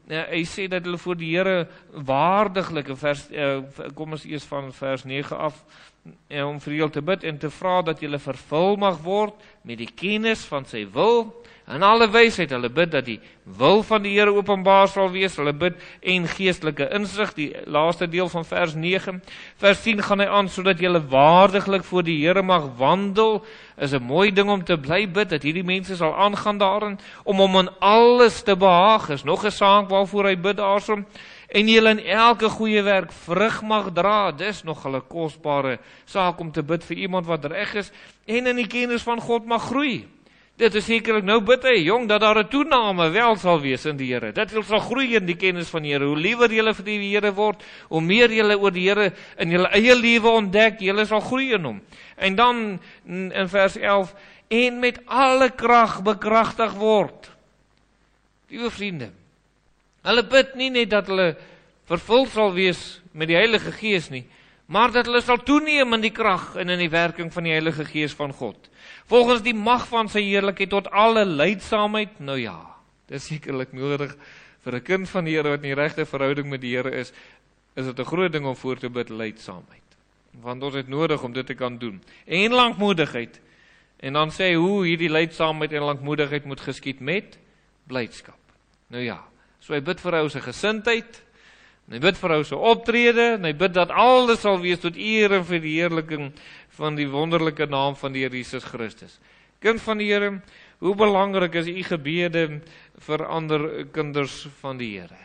Hy sê dat hulle voor die Here waardiglik, kom ons eers van vers 9 af, om vir julle te bid en te vra dat julle vervul mag word met die kennis van sy wil, in alle wysheid. Hulle bid dat die wil van die Here openbaar sal wees, hulle bid en geestelike insig, die laaste deel van vers 9. Vers 10 gaan hy aan, sodat julle waardiglik voor die Here mag wandel. Is 'n mooi ding om te bly bid, dat hierdie mense sal aangaan daarin, om hom in alles te behaag, is nog 'n saak waarvoor hy bid daarsom, en julle in elke goeie werk vrug mag dra. Dis nog 'n kosbare saak om te bid vir iemand wat reg is, en in die kennis van God mag groei. Dit is sekerlik, nou bid hy, jong, dat daar 'n toename wel sal wees in die Here, dat julle sal groei in die kennis van die Here. Hoe liewer julle vir die Here word, hoe meer julle oor die Here in julle eie lewe ontdek, julle sal groei in hom. En dan in vers 11, en met alle krag bekragtig word. Liewe vriende, hulle bid nie net dat hulle vervul sal wees met die Heilige Gees nie, maar dat hulle sal toeneem in die krag en in die werking van die Heilige Gees van God. Volgens die mag van sy heerlikheid tot alle lydsaamheid. Nou ja, dit is sekerlik nodig vir 'n kind van die Here wat in die regte verhouding met die Here is dit 'n groot ding om voor te bid, lydsaamheid. Want ons het nodig om dit te kan doen. En lankmoedigheid. En dan sê hy hoe hierdie lydsaamheid en lankmoedigheid moet geskied met blydskap. Nou ja, so hy bid vir ou se gesindheid, en hy bid vir ou se optrede, en hy bid dat alles sal wees tot eer en verheerliking van die wonderlike naam van die Here Jesus Christus. Kind van die Here, hoe belangrik is u gebede vir ander kinders van die Here?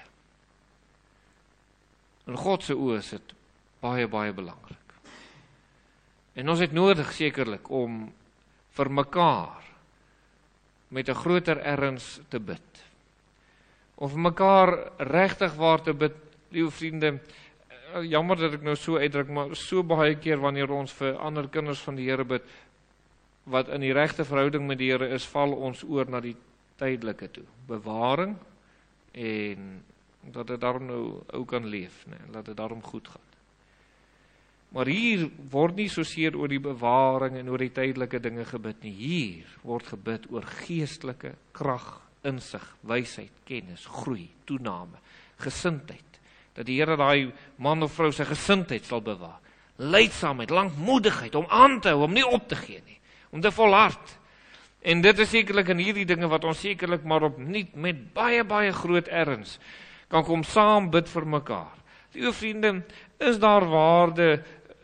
In God se oë is dit baie, baie belangrik. En ons het nodig sekerlik om vir mekaar met 'n groter erns te bid. Om vir mekaar regtig waar te bid, liewe vriende. Jammer dat ek nou so uitdruk, maar so baie keer wanneer ons vir ander kinders van die Here bid, wat in die regte verhouding met die Here is, val ons oor na die tydelike toe. Bewaring, en dat dit daarom nou ou kan leef, dat dit daarom goed gaan. Maar hier word nie soseer oor die bewaring en oor die tydelike dinge gebid nie. Hier word gebid oor geestelike krag, insig, wysheid, kennis, groei, toename, gesindheid. Dat die Here daai man of vrou sy gesindheid sal bewaar. Lydsaamheid, lankmoedigheid, om aan te hou, om nie op te gee nie, om te volhard. En dit is sekerlik in hierdie dinge wat ons sekerlik maar opnuut met baie, baie groot erns kan kom saam bid vir mekaar. Liewe vriende, is daar waarde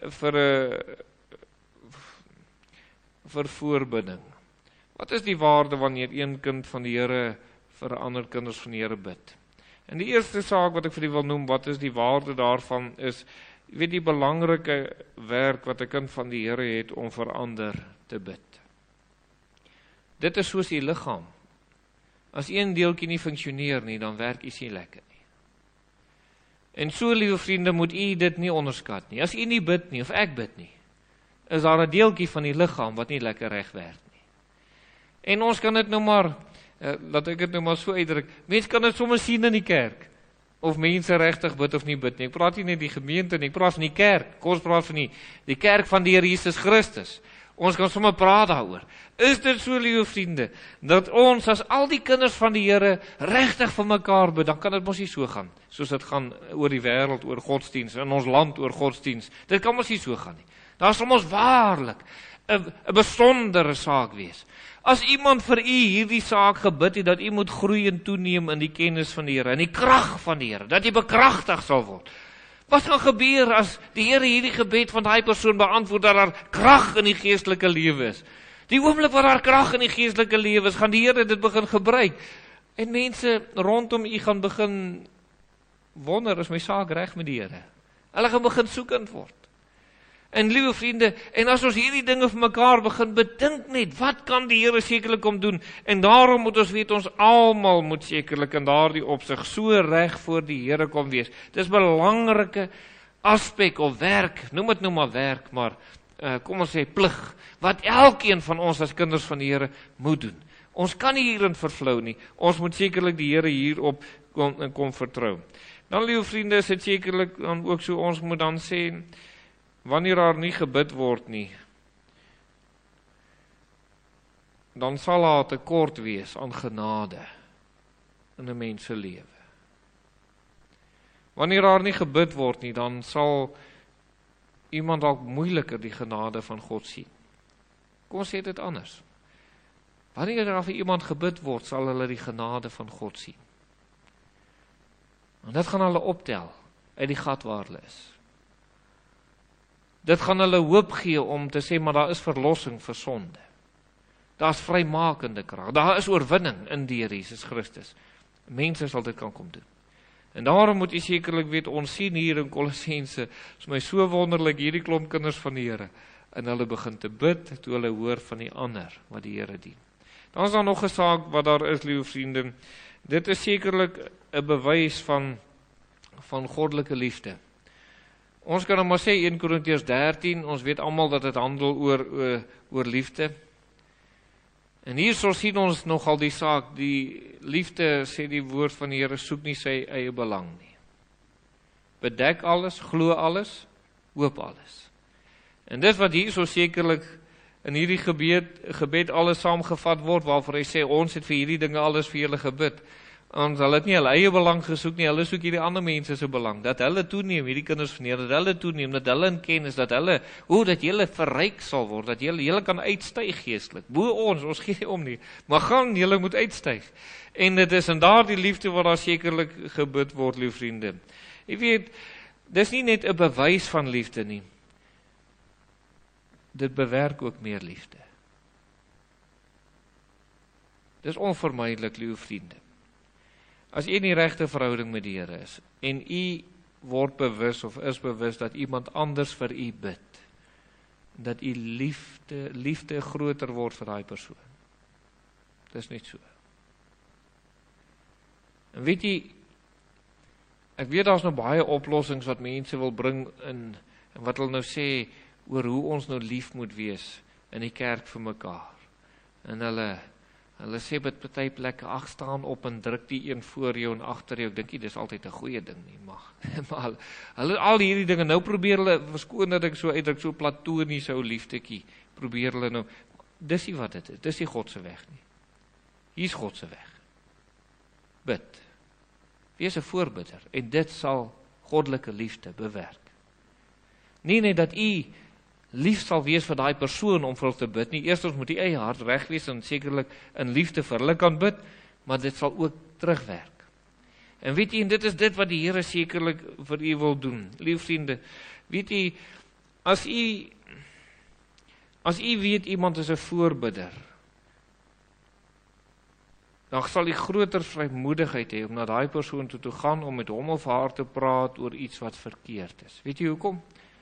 vir voorbidding? Wat is die waarde wanneer een kind van die Here vir ander kinders van die Here bid? En die eerste saak wat ek vir u wil noem, wat is die waarde daarvan, is, weet die belangrike werk wat 'n kind van die Here het om vir ander te bid. Dit is soos die liggaam. As een deeltjie nie funksioneer nie, dan werk iets nie lekker nie. En so, liewe vriende, moet u dit nie onderskat nie. As u nie bid nie, of ek bid nie, is daar 'n deeltjie van die liggaam wat nie lekker reg werk nie. En ons kan dit nou maar, laat ek dit nou maar so uitdruk, mense kan dit sommer sien in die kerk, of mense regtig bid of nie bid nie. Ek praat nie net die gemeente nie, ek praat van die kerk, kom ons praat van die kerk van die Here Jesus Christus. Ons kan sommer praat daaroor. Is dit so, liewe vriende, dat ons as al die kinders van die Here regtig vir mekaar bid, dan kan dit mos nie so gaan, soos dit gaan oor die wêreld, oor godsdienst, in ons land oor godsdienst. Dit kan mos nie so gaan nie. Daar sal ons waarlik 'n besondere saak wees. As iemand vir u hierdie saak gebid het, dat u moet groei en toeneem in die kennis van die Here, in die krag van die Here, dat u bekragtig sal word. Wat gaan gebeur as die Here hierdie gebed van daai persoon beantwoord, dat daar krag in die geestelike lewe is? Die oomblik wat daar krag in die geestelike lewe is, gaan die Here dit begin gebruik. En mense rondom u gaan begin wonder, is my saak reg met die Here? Hulle gaan begin soekend word. En liewe vriende, en as ons hierdie dinge vir mekaar begin bedink net, wat kan die Here sekerlik kom doen? En daarom moet ons weet, ons almal moet sekerlik in daardie opsig so reg voor die Here kom wees. Dis belangrike aspek of werk, noem dit nou maar werk, maar kom ons sê plig, wat elkeen van ons as kinders van die Here moet doen. Ons kan nie hierin vervlou nie, ons moet sekerlik die Here hierop kom vertrou. Dan, liewe vriende, is dit sekerlik dan ook so, ons moet dan sê, wanneer daar nie gebid word nie, dan sal daar tekort wees aan genade in 'n mens se lewe. Wanneer daar nie gebid word nie, dan sal iemand dalk moeiliker die genade van God sien. Kom ons sê dit anders. Wanneer daar vir iemand gebid word, sal hulle die genade van God sien. En dit gaan hulle optel uit die gat waar hulle is. Dit gaan hulle hoop gee om te sê, maar daar is verlossing vir sonde. Daar is vrymakende krag. Daar is oorwinning in die Here Jesus Christus. Mense sal dit kan kom doen. En daarom moet jy sekerlik weet, ons sien hier in Kolossense, is my so wonderlik, hierdie klomp kinders van die Here, en hulle begin te bid, toe hulle hoor van die ander, wat die Here dien. Dan is daar nog 'n saak wat daar is, liewe vriende, dit is sekerlik 'n bewys van goddelike liefde. Ons kan nou maar sê 1 Korintiërs 13, ons weet almal dat dit handel oor liefde. En hierso sien ons nogal die saak, die liefde, sê die woord van die Here, soek nie sy eie belang nie. Bedek alles, glo alles, hoop alles. En dit wat hierso sekerlik in hierdie gebed alles saamgevat word, waarvoor hy sê, ons het vir hierdie dinge alles vir julle gebid. Ons hulle het nie hulle eie belang gesoek nie, hulle soek hierdie ander mense se belang, dat hulle toeneem, hierdie kinders van die Here, dat hulle toeneem, dat hulle in kennis, dat hulle, dat julle verryk sal word, dat julle kan uitstyg geestelik, bo ons gee nie om nie, maar julle moet uitstyg. En dit is in daardie liefde wat daar sekerlik gebid word, lieve vriende. Jy weet, dis nie net 'n bewys van liefde nie, dit bewerk ook meer liefde. Dis onvermydelik, lieve vriende. As jy in die regte verhouding met die Here is, en jy word bewus of is bewus dat iemand anders vir jy bid, dat jy liefde groter word vir daai persoon. Dis net so. En weet jy, ek weet daar's nou baie oplossings wat mense wil bring in, en wat hulle nou sê, oor hoe ons nou lief moet wees in die kerk vir mekaar. En hulle sê met party plekke, ag staan op en druk die een voor jou en agter jou. Ek dink nie dis altyd 'n goeie ding nie, maar hulle al hierdie dinge nou probeer hulle, verskoon dat ek so uitdruk, so platonies ou liefdetjie, probeer hulle nou, dis nie wat dit is, dis nie God se weg nie. Hier's God se weg. Bid. Wees 'n voorbidder, en dit sal goddelike liefde bewerk. Nie net dat u lief sal wees vir daai persoon om vir hulle te bid nie. Eerstens moet die eie hart reg wees en sekerlik in liefde vir hulle kan bid, maar dit sal ook terugwerk. En weet jy, en dit is dit wat die Here sekerlik vir u wil doen. Lieve vriende, weet jy, as u weet iemand is 'n voorbidder, dan sal u groter vrymoedigheid hê om na daai persoon toe te gaan om met hom of haar te praat oor iets wat verkeerd is. Weet jy hoekom?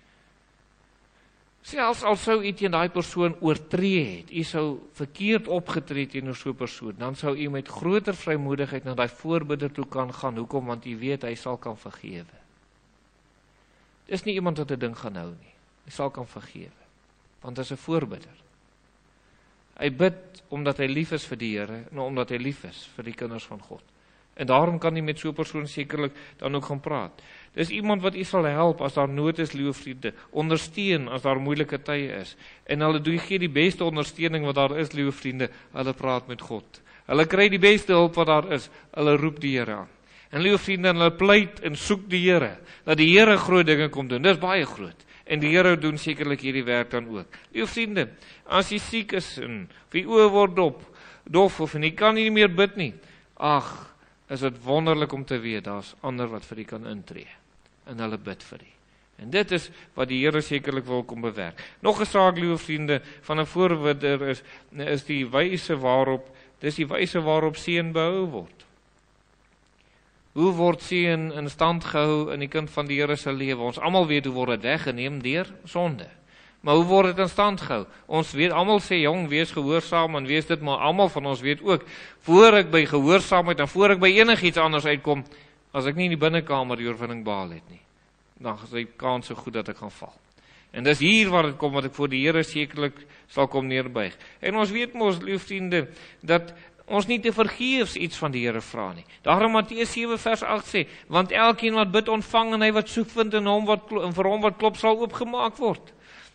Selfs al sou u teen daai persoon oortree het, u sou verkeerd opgetree teenoor so 'n persoon, dan sou u met groter vrymoedigheid na daai voorbidder toe kan gaan. Hoekom? Want u weet hy sal kan vergewe. Dis nie iemand wat 'n ding gaan hou nie. Hy sal kan vergewe, want hy is 'n voorbidder. Hy bid omdat hy lief is vir die Here en omdat hy lief is vir die kinders van God. En daarom kan hy met so 'n persoon sekerlik dan ook gaan praat. Dis iemand wat u sal help as daar nood is, liewe vriende, ondersteun as daar moeilike tye is. En hulle gee die beste ondersteuning wat daar is, liewe vriende, hulle praat met God. Hulle kry die beste hulp wat daar is, hulle roep die Here aan. En liewe vriende, hulle pleit en soek die Here, dat die Here groot dinge kom doen. Dis baie groot. En die Here doen sekerlik hierdie werk dan ook. Liewe vriende, as jy siek is en of jy oë word dof of en jy kan nie meer bid nie, ag, is dit wonderlik om te weet, daar's ander wat vir u kan intree. En hulle bid vir u. En dit is wat die Here sekerlik wil kom bewerk. Nog 'n saak, liewe vriende, van 'n voorbidder is die wyse waarop seën behou word. Hoe word seën in stand gehou in die kind van die Here se lewe? Ons almal weet hoe word dit weggeneem deur sonde. Maar hoe word dit in stand gehou? Ons weet, almal sê, jong, wees gehoorsaam en wees dit, maar almal van ons weet ook, voor ek by gehoorsaamheid en voor ek by enigiets anders uitkom, as ek nie in die binnekamer die oorwinning behaal het nie, dan is die kans so goed dat ek gaan val. En dis hier waar dit kom, wat ek voor die Here sekerlik sal kom neerbuig. En ons weet mos, liewe vriende, dat ons nie te vergeefs iets van die Here vra nie. Daarom Matteus 7 vers 8 sê, want elkeen wat bid ontvang en hy wat soek vind en vir hom wat klop sal oopgemaak word.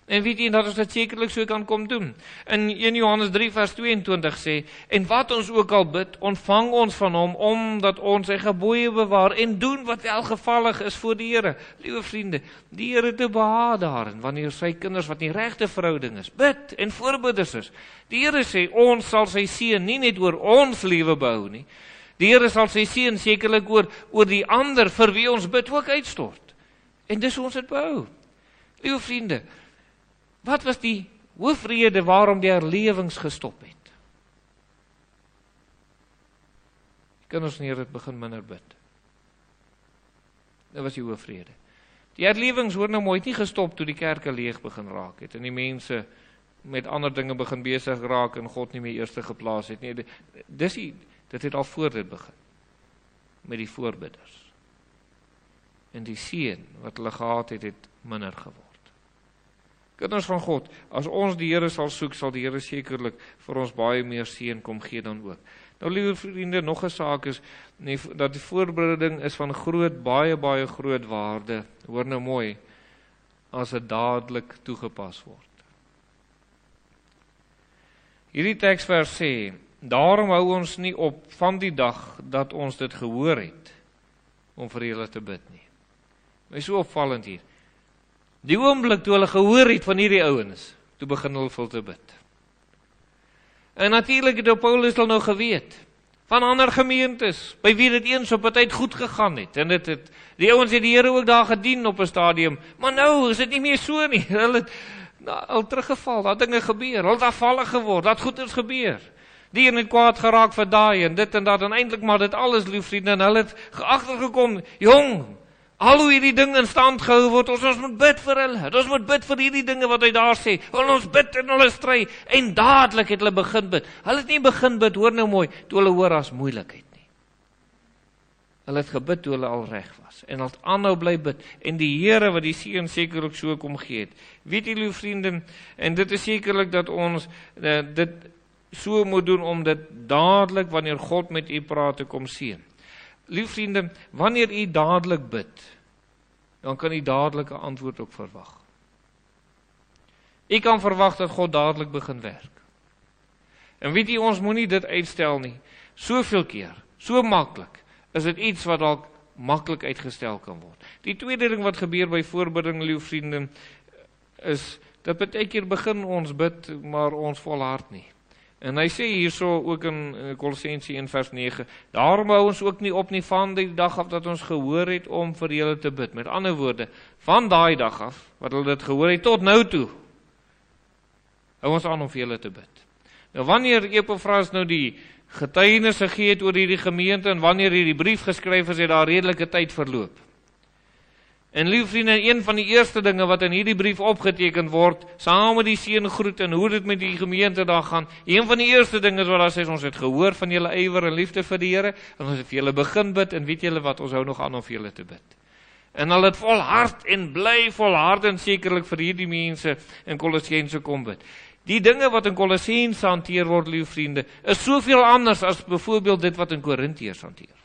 En weet jy, dat ons dit sekerlik so kan kom doen. In 1 Johannes 3 vers 22 sê, en wat ons ook al bid, ontvang ons van hom, omdat ons sy gebooie bewaar, en doen wat welgevallig is voor die Here. Liewe vriende, die Here te behaag daarin, wanneer sy kinders wat nie regte verhouding is, bid en voorbidders is. Die Here sê, ons sal sy seën nie net oor ons lewe behou nie, die Here sal sy seën sekerlik oor die ander vir wie ons bid ook uitstort. En dis ons het behou. Liewe vriende, wat was die hoofrede waarom die herlewings gestop het? Die kinders van die Here het begin minder bid. Dit was die hoofrede. Die herlewings hoor nou mooi nie gestop toe die kerke leeg begin raak het en die mense met ander dinge begin besig raak en God nie meer eerste geplaas het nie. Dit het al voor dit begin met die voorbidders. En die seën wat hulle gehad het, het minder geword. Kinders van God, as ons die Here sal soek, sal die Here sekerlik vir ons baie meer seën kom gee dan ook. Nou, liewe vriende, nog 'n saak is, dat die voorbereiding is van baie groot waarde, hoor nou mooi, as dit dadelik toegepas word. Hierdie teksvers sê, daarom hou ons nie op van die dag dat ons dit gehoor het, om vir julle te bid nie. Maar so opvallend hier. Die oomblik toe hulle gehoor het van hierdie ouens, toe begin hulle vol te bid. En natuurlik het Paulus al nou geweet, van ander gemeentes, by wie dit eens op 'n tyd goed gegaan het, en die ouens het die Here ook daar gedien op 'n stadium, maar nou is dit nie meer so nie, hulle het al teruggeval, daar dinge gebeur, hulle het afvallig geword, dat goed is gebeur. Die een het kwaad geraak vir daai, en dit en dat, en eintlik maar dit alles, lief vriende, en hulle het agtergekom, jong, al hoe hierdie ding in stand gehou word, ons moet bid vir hulle, ons moet bid vir hierdie dinge wat hy daar sê, ons bid en hulle stry, en dadelik het hulle begin bid. Hulle het nie begin bid, hoor nou mooi, toe hulle hoor as moeilikheid nie. Hulle het gebid toe hulle al reg was, en hulle het aanhou bly bid, en die Here wat die seën sekerlik so kom gee het. Weet jy, lieve vriende, en dit is sekerlik dat ons dit so moet doen, om dit dadelik, wanneer God met u praat, te kom seën. Lieve vriende, wanneer u dadelik bid, dan kan u dadelike antwoord ook verwag. U kan verwag dat God dadelik begin werk. En weet u, ons moet nie dit uitstel nie. Soveel keer, so maklik, is dit iets wat dalk maklik uitgestel kan word. Die tweede ding wat gebeur by voorbidding, lieve vriende, is, dat baie keer begin ons bid, maar ons volhard nie. En hy sê hierso ook in Kolossense 1 vers 9, daarom hou ons ook nie op nie van die dag af dat ons gehoor het om vir julle te bid. Met ander woorde, van daai dag af, wat hulle dit gehoor het tot nou toe, hou ons aan om vir julle te bid. Nou wanneer Epaphras nou die getuienis gegee het oor hierdie gemeente, en wanneer hierdie brief geskryf is, het daar redelike tyd verloop. En lieve vriende, een van die eerste dinge wat in hierdie brief opgeteken word, saam met die seëngroet en hoe dit met die gemeente daar gaan, een van die eerste dinge is wat daar sê, ons het gehoor van julle ywer en liefde vir die Here, en ons het vir julle begin bid, en weet julle wat, ons hou nog aan om vir julle te bid. En hulle het volhard en bly volhard en sekerlik vir hierdie mense in Kolossense kom bid. Die dinge wat in Kolossense hanteer word, lieve vriende, is soveel anders as byvoorbeeld dit wat in Korintiërs hanteer word.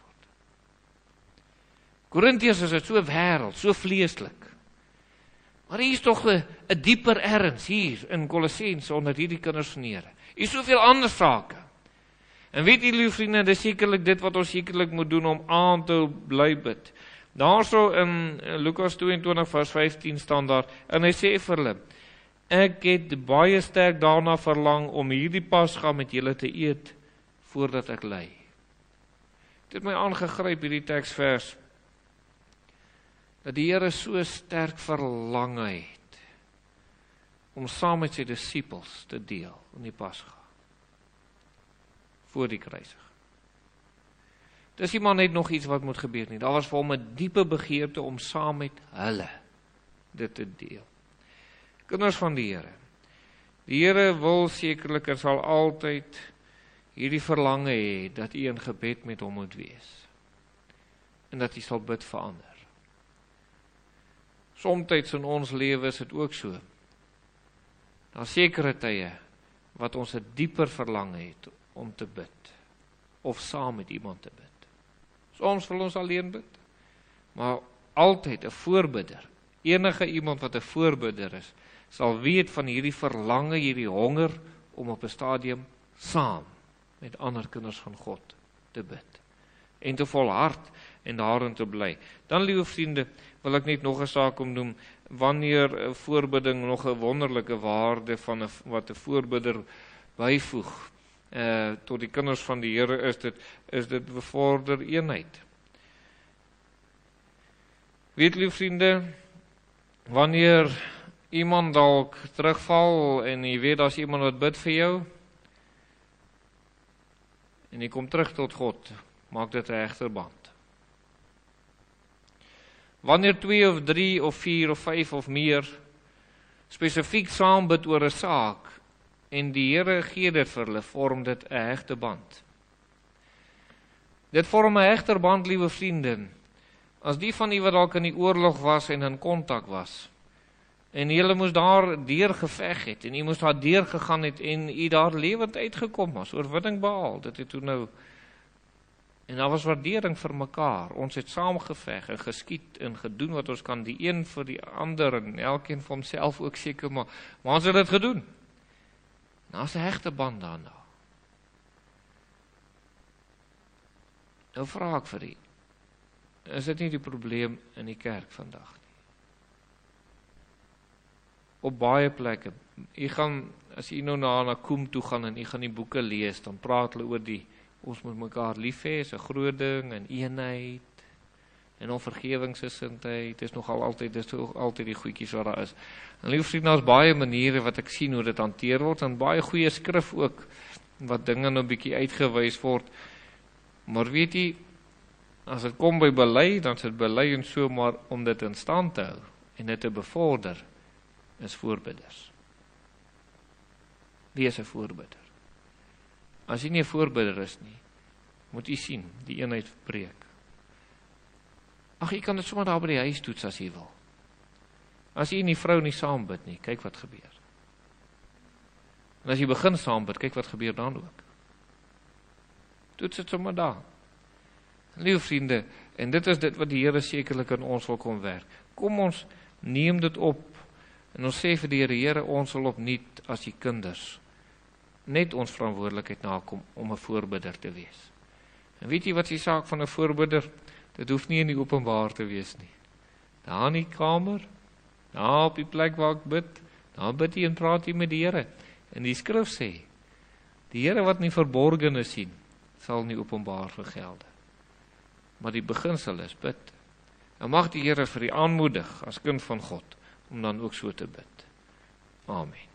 Korintiërs is dit so wêreld, so vleeslik. Maar hier is tog 'n dieper erns hier in Kolossense onder hierdie kinders van die Here. Hier is soveel ander sake. En weet julle, vriende, dis sekerlik dit wat ons sekerlik moet doen om aan te bly bid. Daarso in Lukas 22 vers 15 staan daar, en hy sê vir hulle, ek het baie sterk daarna verlang om hierdie Pasga met julle te eet voordat ek ly. Dit het my aangegryp hierdie teksvers, dat die Here so sterk verlang het om saam met sy disippels te deel in die Pasga voor die kruising. Dis iemand net nog iets wat moet gebeur nie. Daar was vir hom 'n diepe begeerte om saam met hulle dit te deel. Kinders van die Here. Die Here wil sekerlik en sal altyd hierdie verlange hê dat u in gebed met hom moet wees. En dat u sal bid vir ander. Somtyds in ons lewe is dit ook so. Daar sekere tye wat ons 'n dieper verlange het om te bid, of saam met iemand te bid. Soms wil ons alleen bid, maar altyd 'n voorbidder, enige iemand wat 'n voorbidder is, sal weet van hierdie verlange, hierdie honger, om op 'n stadium saam met ander kinders van God te bid. En te volhard en daarin te bly. Dan, liewe vriende, wil ek net nog 'n saak omnoem, wanneer voorbidding nog 'n wonderlike waarde van wat 'n voorbidder byvoeg tot die kinders van die Here is dit bevorder eenheid. Weet liewe vriende, wanneer iemand dalk terugval en jy weet daar's iemand wat bid vir jou en jy kom terug tot God, maak dit 'n egter band. Wanneer 2 of 3 of 4 of 5 of meer spesifiek saam bid oor 'n saak en die Here gee dit vir hulle, vorm dit 'n hegte band. Dit vorm 'n hegter band, liewe vriende, as die van u wat dalk in die oorlog was en in kontak was, en julle moes daar deur geveg het, en u moes daar deur gegaan het, en u daar lewend uitgekom was, oorwinning behaal, dit het toe nou, en daar was waardering vir mekaar, ons het saam geveg en geskiet en gedoen wat ons kan, die een vir die ander, en elkeen vir homself ook seker, maar ons het dit gedoen. Daar's 'n hegte band daarna. Nou vra ek vir u, is dit nie die probleem in die kerk vandag nie? Op baie plekke, as jy nou na Koem toe gaan en jy gaan die boeke lees, dan praat hulle oor ons moet mekaar lief hê, is 'n groot ding, en eenheid, en onvergewingsgesindheid, is altyd die goedjies wat daar is. En liewe vriende, daar's baie maniere wat ek sien hoe dit hanteer word, en baie goeie skrif ook, wat dinge nou 'n bietjie uitgewys word, maar weet jy, as dit kom by bely, dan is dit bely en so, maar om dit in stand te hou, en dit te bevorder, is voorbidders. Wie is 'n voorbidder? As jy nie 'n voorbidder is nie, moet jy sien, die eenheid breek. Ag, jy kan dit sommer daar by die huis toets as jy wil. As jy en die vrou nie saam bid nie, kyk wat gebeur. En as jy begin saam bid, kyk wat gebeur dan ook. Toets dit sommer daar. Liewe vriende, en dit is dit wat die Here sekerlik in ons wil kom werk. Kom ons neem dit op, en ons sê vir die Here, ons sal opnuut as die kinders net ons verantwoordelikheid nakom om 'n voorbidder te wees. En weet jy wat die saak van 'n voorbidder? Dit hoef nie in die openbaar te wees nie. Daar in die kamer, daar op die plek waar ek bid, daar bid jy en praat jy met die Here. En die skrif sê, die Here wat nie verborgene sien, sal nie openbaar vergelde. Maar die beginsel is bid. En mag die Here vir u aanmoedig as kind van God, om dan ook so te bid. Amen.